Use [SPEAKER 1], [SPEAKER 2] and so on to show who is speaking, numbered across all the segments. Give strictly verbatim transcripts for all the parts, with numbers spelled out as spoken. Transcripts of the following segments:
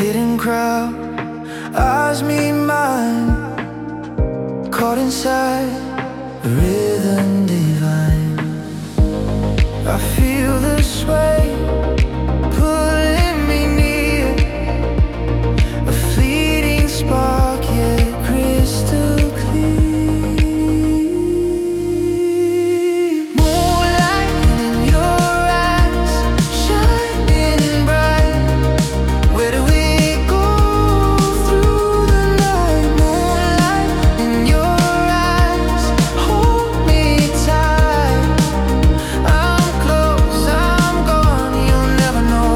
[SPEAKER 1] hidden crowd, eyes meet mine, caught inside a rhythm divine. I feel the sway pulling me near, a fleeting spark yet crystal clear. Moonlight in your eyes, shining bright. Where do we go through the night? Moonlight in your eyes, hold me tight. I'm close, I'm gone, you'll never know.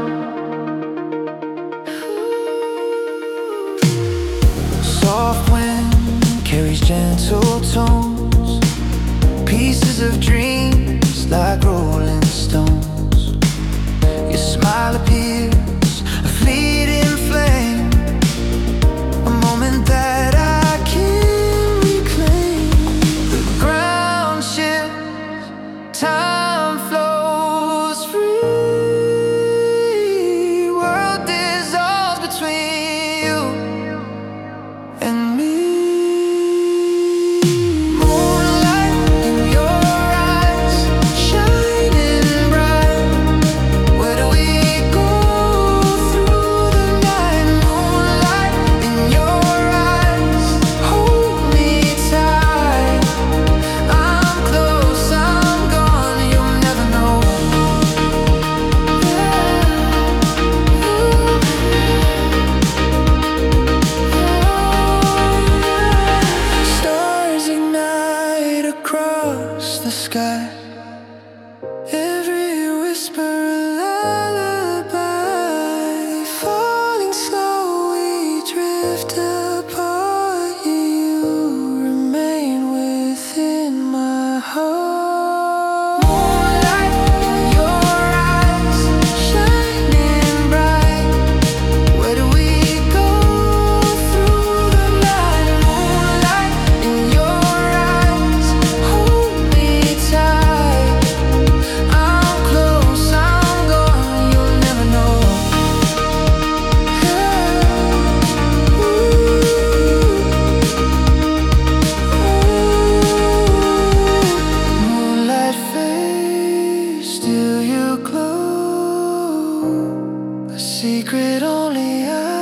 [SPEAKER 1] Soft wind carries gentle tones, pieces of dreams like rolling stones. Your smile appears, a fleeting flame, a moment that I can't reclaim. The ground shifts, time flows free, world dissolves between you and me. Moonlight in your eyes, shining bright. Where do we go through the night? Moonlight in your eyes, hold me tight. I'm close, I'm gone, you'll never know. Stars ignite across the sky, every whisper a lullaby. Falling slow, we drift apart. You remain within my heart. Moonlight in your eyes, shining bright. Where do we go through the night? Moonlight in your eyes, hold me tight. I'm close, I'm gone, you'll never know. Moonlight fades, still you glow, a secret only I